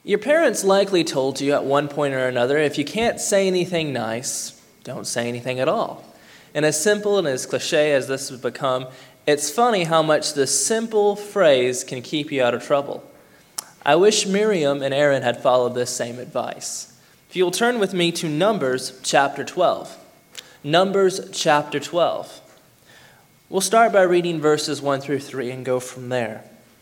Your parents likely told you at one point or another, if you can't say anything nice, don't say anything at all. And as simple and as cliche as this has become, it's funny how much this simple phrase can keep you out of trouble. I wish Miriam and Aaron had followed this same advice. If you'll turn with me to Numbers chapter 12. Numbers chapter 12. We'll start by reading verses 1 through 3 and go from there.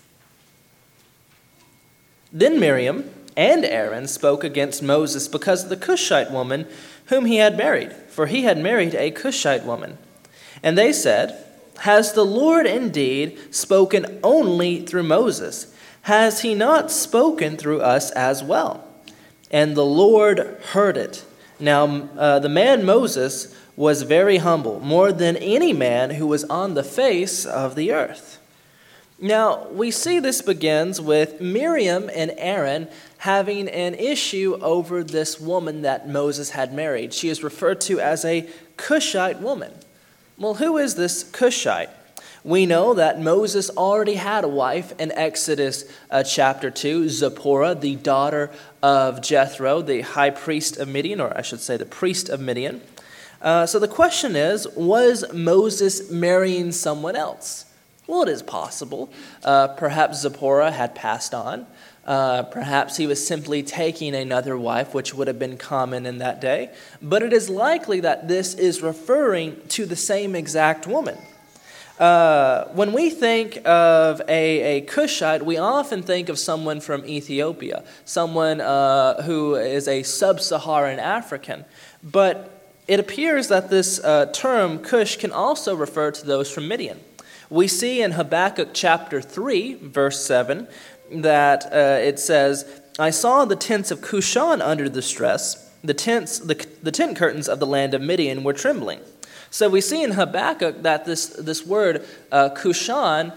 Then Miriam and Aaron spoke against Moses because of the Cushite woman whom he had married, for he had married a Cushite woman. And they said, "Has the Lord indeed spoken only through Moses? Has he not spoken through us as well?" And the Lord heard it. Now the man Moses was very humble, more than any man who was on the face of the earth. Now, we see this begins with Miriam and Aaron having an issue over this woman that Moses had married. She is referred to as a Cushite woman. Well, who is this Cushite? We know that Moses already had a wife in Exodus chapter 2, Zipporah, the daughter of Jethro, the high priest of Midian, or I should say the priest of Midian. So the question is, was Moses marrying someone else? Well, it is possible. Perhaps Zipporah had passed on. Perhaps he was simply taking another wife, which would have been common in that day. But it is likely that this is referring to the same exact woman. When we think of a Cushite, we often think of someone from Ethiopia, someone who is a sub-Saharan African. But it appears that this term Cush can also refer to those from Midian. We see in Habakkuk chapter 3, verse 7, that it says, "I saw the tents of Cushan under distress. The tent curtains of the land of Midian were trembling." So we see in Habakkuk that this word Cushan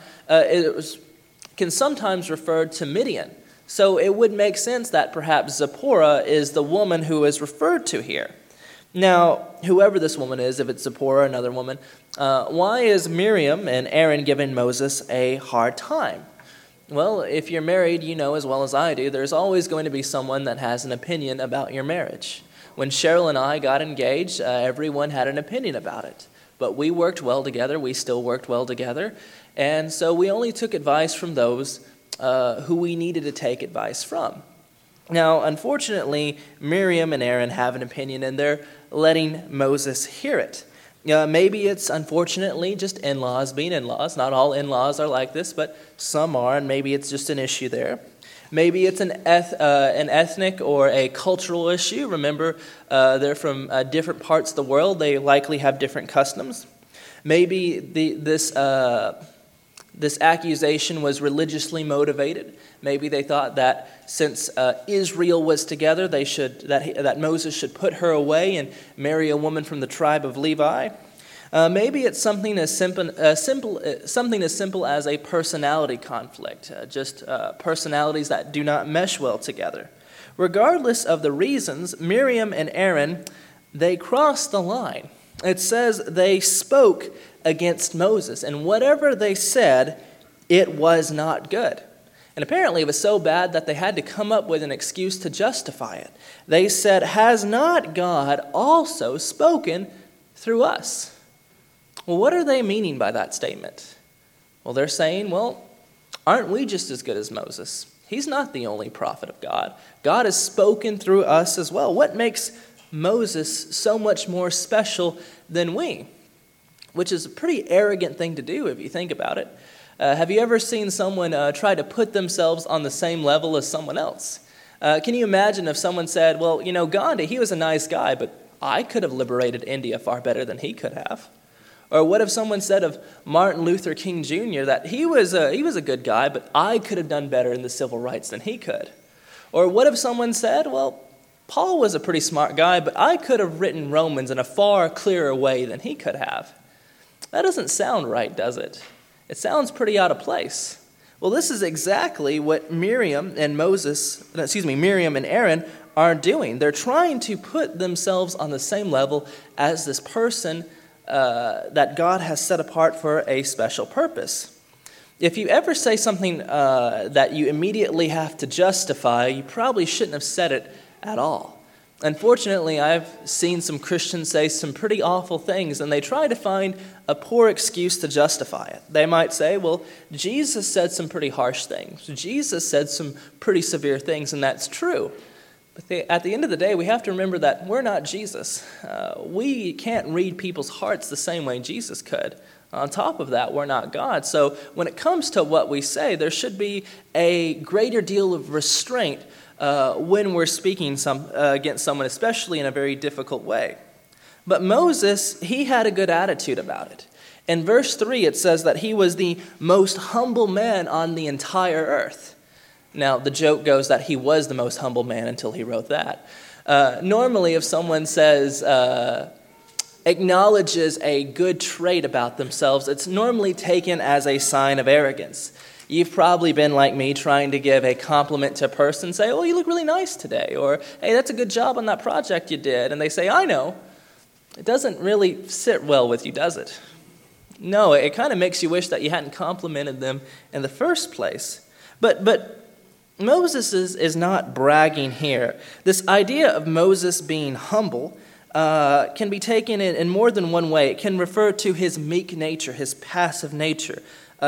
can sometimes refer to Midian. So it would make sense that perhaps Zipporah is the woman who is referred to here. Now, whoever this woman is, if it's Zipporah, another woman, why is Miriam and Aaron giving Moses a hard time? Well, if you're married, you know as well as I do, there's always going to be someone that has an opinion about your marriage. When Cheryl and I got engaged, everyone had an opinion about it. But we worked well together. We still worked well together. And so we only took advice from those who we needed to take advice from. Now, unfortunately, Miriam and Aaron have an opinion, and they're letting Moses hear it. Maybe it's, unfortunately, just in-laws being in-laws. Not all in-laws are like this, but some are, and maybe it's just an issue there. Maybe it's an ethnic or a cultural issue. Remember, they're from different parts of the world. They likely have different customs. Maybe this accusation was religiously motivated. Maybe they thought that since Israel was together, that Moses should put her away and marry a woman from the tribe of Levi. Maybe it's something as simple as a personality conflict, just personalities that do not mesh well together. Regardless of the reasons, Miriam and Aaron, they crossed the line. It says they spoke against Moses, and whatever they said, it was not good. And apparently it was so bad that they had to come up with an excuse to justify it. They said, "Has not God also spoken through us?" Well, what are they meaning by that statement? Well, they're saying, well, aren't we just as good as Moses? He's not the only prophet of God. God has spoken through us as well. What makes Moses so much more special than we? Which is a pretty arrogant thing to do if you think about it. Have you ever seen someone try to put themselves on the same level as someone else? Can you imagine if someone said, well, Gandhi, he was a nice guy, but I could have liberated India far better than he could have? Or what if someone said of Martin Luther King Jr. that he was a good guy, but I could have done better in the civil rights than he could? Or what if someone said, well, Paul was a pretty smart guy, but I could have written Romans in a far clearer way than he could have? That doesn't sound right, does it? It sounds pretty out of place. Well, this is exactly what Miriam and Aaron are doing. They're trying to put themselves on the same level as this person that God has set apart for a special purpose. if you ever say something that you immediately have to justify, you probably shouldn't have said it at all. Unfortunately, I've seen some Christians say some pretty awful things, and they try to find a poor excuse to justify it. They might say, well, Jesus said some pretty harsh things. Jesus said some pretty severe things, and that's true. But at the end of the day, we have to remember that we're not Jesus. We can't read people's hearts the same way Jesus could. On top of that, we're not God. So when it comes to what we say, there should be a greater deal of restraint when we're speaking against someone, especially in a very difficult way. But Moses, he had a good attitude about it. In verse 3, it says that he was the most humble man on the entire earth. Now, the joke goes that he was the most humble man until he wrote that. Normally, if someone acknowledges a good trait about themselves, it's normally taken as a sign of arrogance. You've probably been like me, trying to give a compliment to a person, say, oh, you look really nice today, or hey, that's a good job on that project you did, and they say, I know. It doesn't really sit well with you, does it? No, it kind of makes you wish that you hadn't complimented them in the first place. But Moses is not bragging here. This idea of Moses being humble can be taken in more than one way. It can refer to his meek nature, his passive nature. He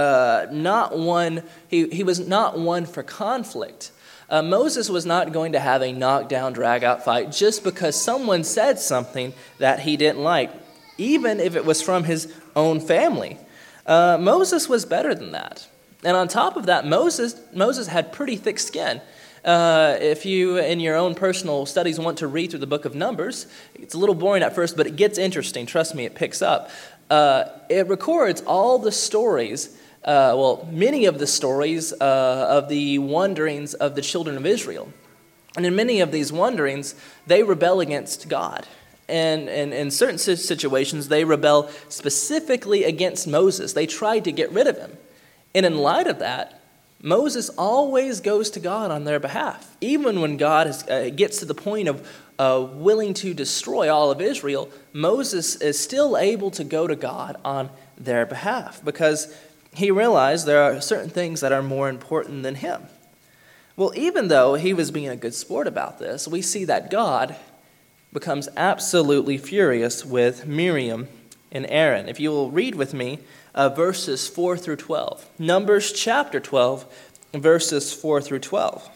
was not one for conflict. Moses was not going to have a knockdown, drag-out fight just because someone said something that he didn't like, even if it was from his own family. Moses was better than that. And on top of that, Moses had pretty thick skin. If you, in your own personal studies, want to read through the book of Numbers, it's a little boring at first, but it gets interesting. Trust me, it picks up. It records all the stories, many of the stories of the wanderings of the children of Israel. And in many of these wanderings, they rebel against God. And in certain situations, they rebel specifically against Moses. They tried to get rid of him. And in light of that, Moses always goes to God on their behalf. Even when God gets to the point of willing to destroy all of Israel, Moses is still able to go to God on their behalf because he realized there are certain things that are more important than him. Well, even though he was being a good sport about this, we see that God becomes absolutely furious with Miriam and Aaron. If you will read with me verses 4 through 12. Numbers chapter 12, verses 4 through 12.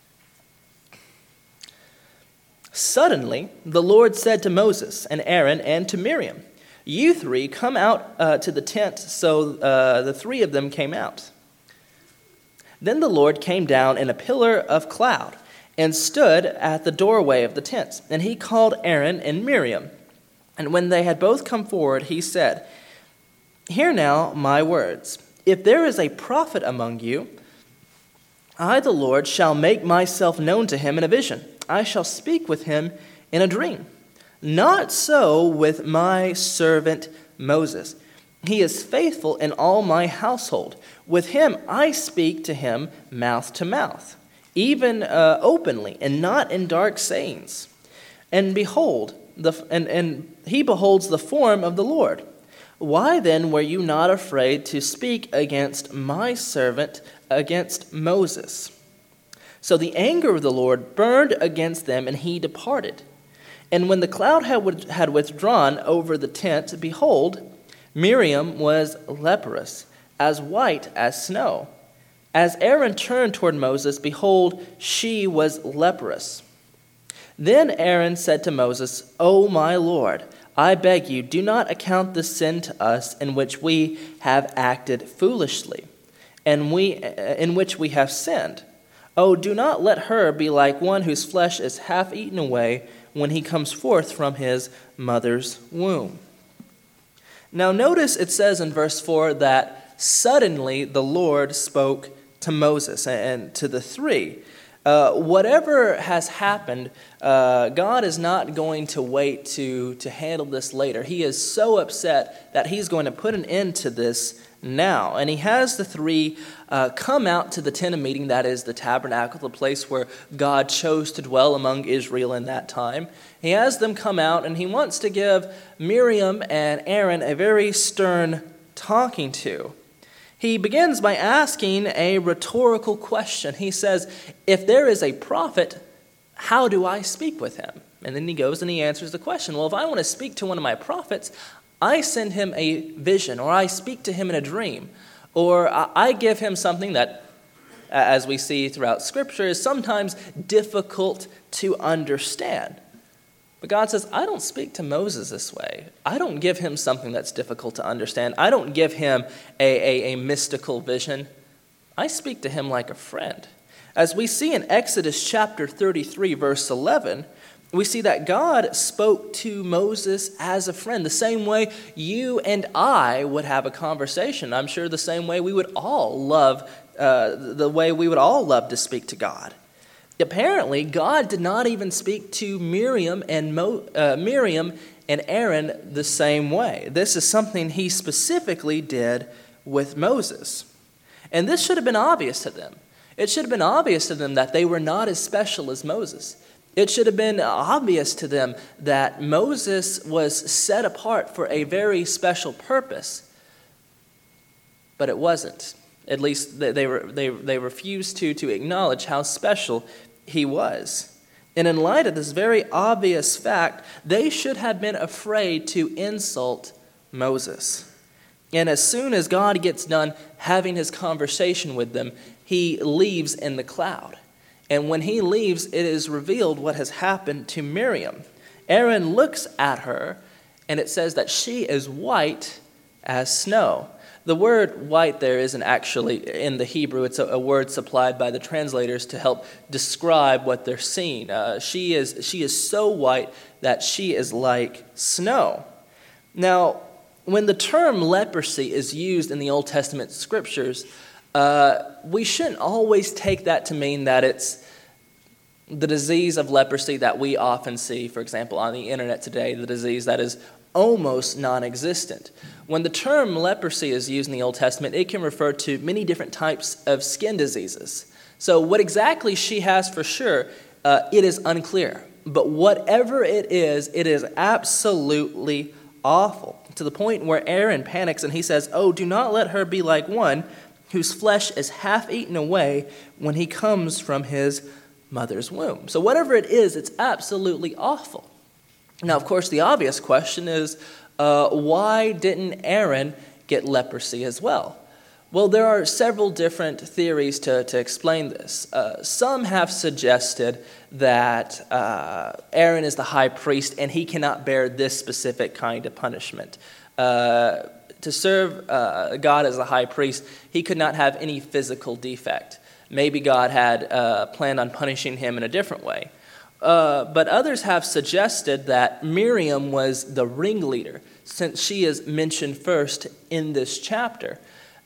Suddenly, the Lord said to Moses and Aaron and to Miriam, you three come out to the tent. So the three of them came out. Then the Lord came down in a pillar of cloud and stood at the doorway of the tent. And he called Aaron and Miriam. And when they had both come forward, he said, hear now my words. If there is a prophet among you, I, the Lord, shall make myself known to him in a vision. I shall speak with him in a dream. Not so with my servant Moses. He is faithful in all my household. With him I speak to him mouth to mouth, even openly, and not in dark sayings. And behold, and he beholds the form of the Lord. Why then were you not afraid to speak against my servant, against Moses? So the anger of the Lord burned against them, and he departed. And when the cloud had withdrawn over the tent, behold, Miriam was leprous, as white as snow. As Aaron turned toward Moses, behold, she was leprous. Then Aaron said to Moses, O my Lord, I beg you, do not account the sin to us in which we have acted foolishly, and in which we have sinned. Oh, do not let her be like one whose flesh is half eaten away when he comes forth from his mother's womb. Now notice it says in verse 4 that suddenly the Lord spoke to Moses and to the three. Whatever has happened, God is not going to wait to handle this later. He is so upset that he's going to put an end to this now. And he has the three come out to the tent of meeting, that is the tabernacle, the place where God chose to dwell among Israel in that time. He has them come out, and he wants to give Miriam and Aaron a very stern talking to. He begins by asking a rhetorical question. He says, if there is a prophet, how do I speak with him? And then he goes and he answers the question. Well, if I want to speak to one of my prophets, I send him a vision, or I speak to him in a dream, or I give him something that, as we see throughout Scripture, is sometimes difficult to understand. But God says, I don't speak to Moses this way. I don't give him something that's difficult to understand. I don't give him a mystical vision. I speak to him like a friend. As we see in Exodus chapter 33, verse 11, we see that God spoke to Moses as a friend, the same way you and I would have a conversation. I'm sure the same way we would all love, to speak to God. Apparently, God did not even speak to Miriam and Aaron the same way. This is something he specifically did with Moses. And this should have been obvious to them. It should have been obvious to them that they were not as special as Moses. It should have been obvious to them that Moses was set apart for a very special purpose. But it wasn't. At least they refused to acknowledge how special he was. And in light of this very obvious fact, they should have been afraid to insult Moses. And as soon as God gets done having his conversation with them, he leaves in the cloud. And when he leaves, it is revealed what has happened to Miriam. Aaron looks at her, and it says that she is white as snow. The word white there isn't actually in the Hebrew. It's a word supplied by the translators to help describe what they're seeing. She is so white that she is like snow. Now, when the term leprosy is used in the Old Testament scriptures, we shouldn't always take that to mean that it's the disease of leprosy that we often see, for example, on the internet today, the disease that is almost non-existent. When the term leprosy is used in the Old Testament, it can refer to many different types of skin diseases. So what exactly she has for sure, it is unclear. But whatever it is absolutely awful, to the point where Aaron panics and he says, "Oh, do not let her be like one whose flesh is half eaten away when he comes from his mother's womb." So whatever it is, it's absolutely awful. Now, of course, the obvious question is, why didn't Aaron get leprosy as well? Well, there are several different theories to explain this. Some have suggested that Aaron is the high priest and he cannot bear this specific kind of punishment. To serve God as a high priest, he could not have any physical defect. Maybe God had planned on punishing him in a different way. But others have suggested that Miriam was the ringleader, since she is mentioned first in this chapter.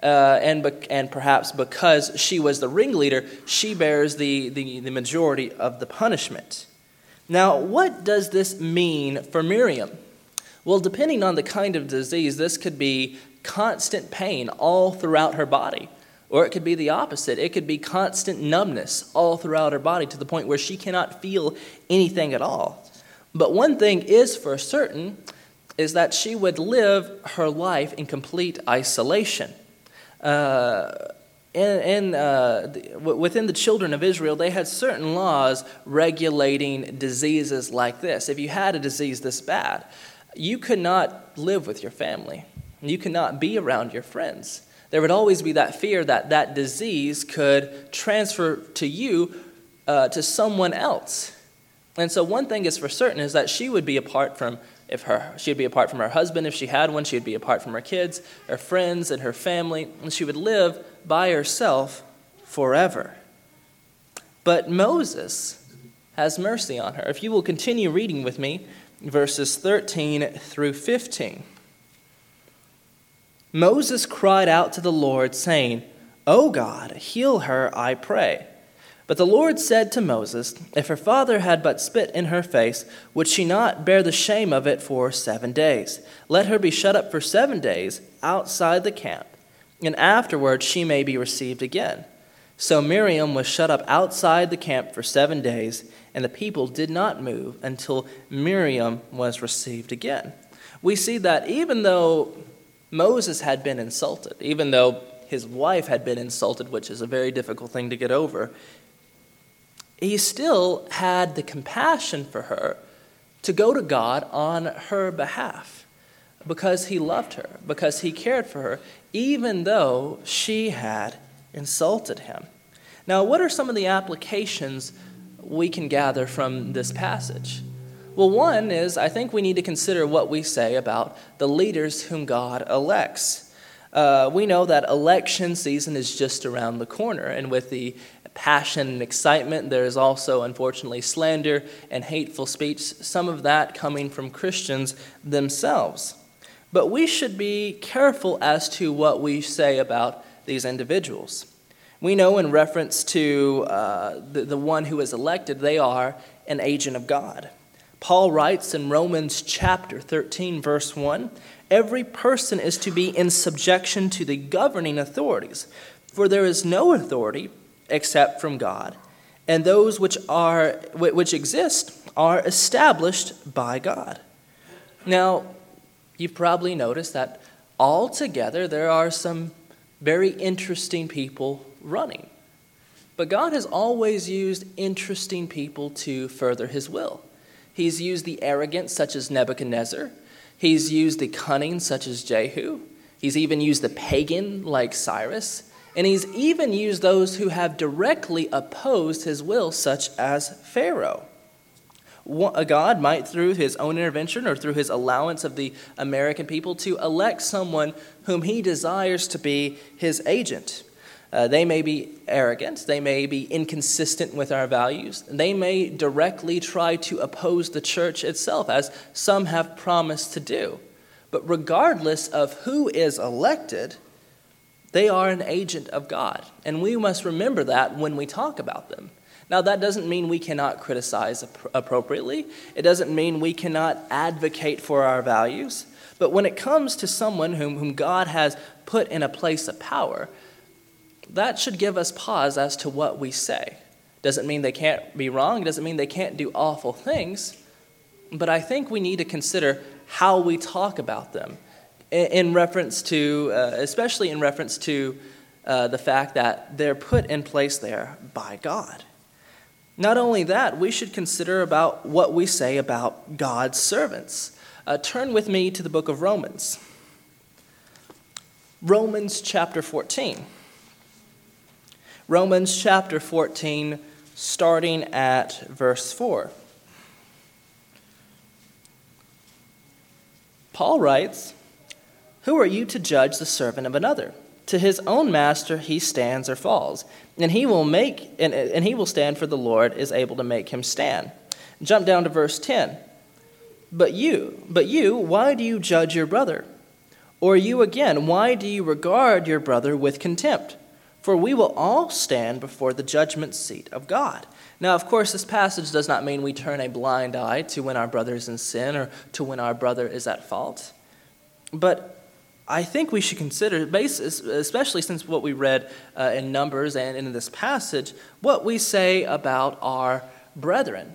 And perhaps because she was the ringleader, she bears the majority of the punishment. Now, what does this mean for Miriam? Well, depending on the kind of disease, this could be constant pain all throughout her body. Or it could be the opposite. It could be constant numbness all throughout her body to the point where she cannot feel anything at all. But one thing is for certain is that she would live her life in complete isolation. Within the children of Israel, they had certain laws regulating diseases like this. If you had a disease this bad, you could not live with your family. You could not be around your friends. There would always be that fear that that disease could transfer to you, to someone else. And so one thing is for certain is that she would be apart from she'd be apart from her husband if she had one. She'd be apart from her kids, her friends, and her family. And she would live by herself forever. But Moses has mercy on her. If you will continue reading with me, verses 13 through 15. Moses cried out to the Lord, saying, "O God, heal her, I pray." But the Lord said to Moses, "If her father had but spit in her face, would she not bear the shame of it for 7 days? Let her be shut up for 7 days outside the camp, and afterward she may be received again." So Miriam was shut up outside the camp for 7 days, and the people did not move until Miriam was received again. We see that even though Moses had been insulted, even though his wife had been insulted, which is a very difficult thing to get over, he still had the compassion for her to go to God on her behalf because he loved her, because he cared for her, even though she had insulted him. Now, what are some of the applications we can gather from this passage? Well, one is I think we need to consider what we say about the leaders whom God elects. We know that election season is just around the corner, and with the passion and excitement, there is also, unfortunately, slander and hateful speech, some of that coming from Christians themselves. But we should be careful as to what we say about these individuals. We know in reference to the one who is elected, they are an agent of God. Paul writes in Romans chapter 13, verse 1, "Every person is to be in subjection to the governing authorities, for there is no authority except from God, and those which exist are established by God." Now, you've probably noticed that altogether there are some very interesting people running. But God has always used interesting people to further his will. He's used the arrogant, such as Nebuchadnezzar. He's used the cunning, such as Jehu. He's even used the pagan, like Cyrus. And he's even used those who have directly opposed his will, such as Pharaoh. God might, through his own intervention or through his allowance of the American people, to elect someone whom he desires to be his agent. They may be arrogant. They may be inconsistent with our values. They may directly try to oppose the church itself, as some have promised to do. But regardless of who is elected, they are an agent of God. And we must remember that when we talk about them. Now, that doesn't mean we cannot criticize appropriately. It doesn't mean we cannot advocate for our values. But when it comes to someone whom God has put in a place of power, that should give us pause as to what we say. Doesn't mean they can't be wrong. It doesn't mean they can't do awful things. But I think we need to consider how we talk about them in reference to, especially in reference to the fact that they're put in place there by God. Not only that, we should consider about what we say about God's servants. Turn with me to the book of Romans. Romans chapter 14. Romans chapter 14, starting at verse 4. Paul writes, "Who are you to judge the servant of another? To his own master he stands or falls, and he will stand, for the Lord is able to make him stand." Jump down to verse 10. But you, why do you judge your brother? Or you again, why do you regard your brother with contempt? For we will all stand before the judgment seat of God. Now, of course, this passage does not mean we turn a blind eye to when our brother is in sin or to when our brother is at fault. But I think we should consider, especially since what we read in Numbers and in this passage, what we say about our brethren.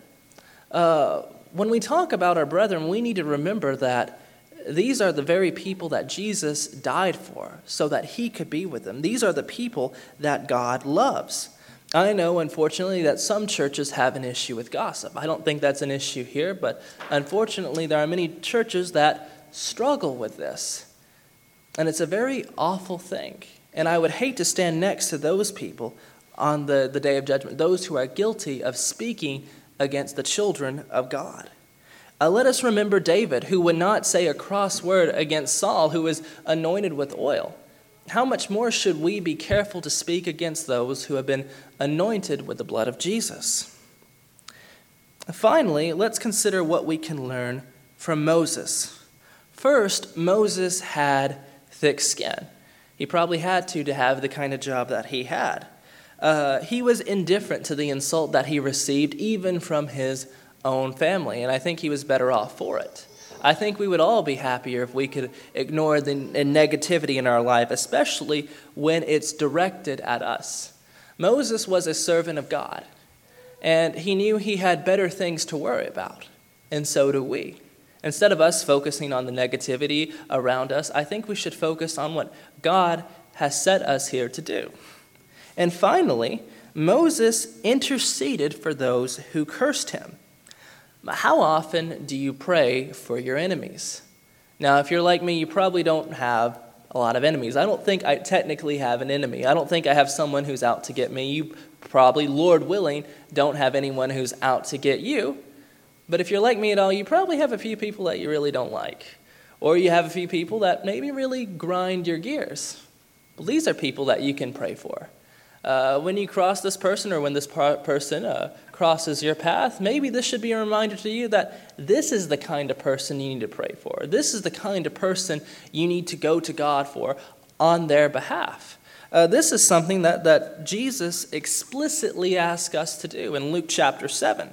When we talk about our brethren, we need to remember that these are the very people that Jesus died for, so that he could be with them. These are the people that God loves. I know, unfortunately, that some churches have an issue with gossip. I don't think that's an issue here, but unfortunately, there are many churches that struggle with this. And it's a very awful thing. And I would hate to stand next to those people on the day of judgment, those who are guilty of speaking against the children of God. Let us remember David, who would not say a cross word against Saul, who was anointed with oil. How much more should we be careful to speak against those who have been anointed with the blood of Jesus? Finally, let's consider what we can learn from Moses. First, Moses had thick skin. He probably had to have the kind of job that he had. He was indifferent to the insult that he received, even from his own family, and I think he was better off for it. I think we would all be happier if we could ignore the negativity in our life, especially when it's directed at us. Moses was a servant of God, and he knew he had better things to worry about, and so do we. Instead of us focusing on the negativity around us, I think we should focus on what God has set us here to do. And finally, Moses interceded for those who cursed him. How often do you pray for your enemies? Now, if you're like me, you probably don't have a lot of enemies. I don't think I technically have an enemy. I don't think I have someone who's out to get me. You probably, Lord willing, don't have anyone who's out to get you. But if you're like me at all, you probably have a few people that you really don't like. Or you have a few people that maybe really grind your gears. Well, these are people that you can pray for. When you cross this person, or when this person crosses your path, maybe this should be a reminder to you that this is the kind of person you need to pray for. This is the kind of person you need to go to God for on their behalf. This is something that Jesus explicitly asked us to do in Luke chapter 6.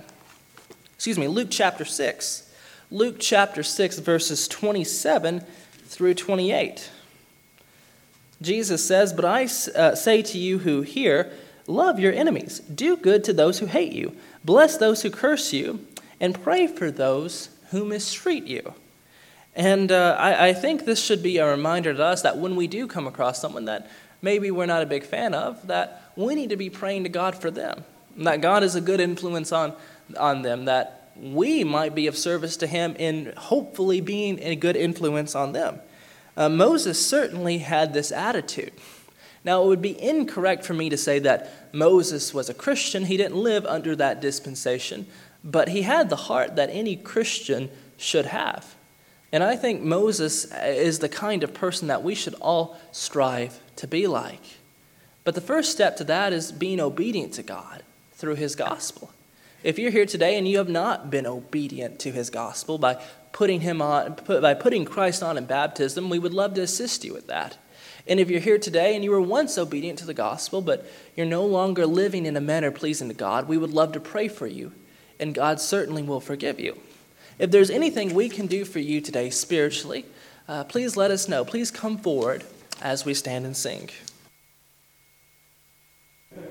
Luke chapter 6, verses 27 through 28. Jesus says, "But I say to you who hear, love your enemies, do good to those who hate you, bless those who curse you, and pray for those who mistreat you." And I think this should be a reminder to us that when we do come across someone that maybe we're not a big fan of, that we need to be praying to God for them, that God is a good influence on them, that we might be of service to him in hopefully being a good influence on them. Moses certainly had this attitude. Now, it would be incorrect for me to say that Moses was a Christian. He didn't live under that dispensation, but he had the heart that any Christian should have. And I think Moses is the kind of person that we should all strive to be like. But the first step to that is being obedient to God through his gospel. If you're here today and you have not been obedient to his gospel by putting Christ on in baptism, we would love to assist you with that. And if you're here today and you were once obedient to the gospel, but you're no longer living in a manner pleasing to God, we would love to pray for you, and God certainly will forgive you. If there's anything we can do for you today spiritually, please let us know. Please come forward as we stand and sing.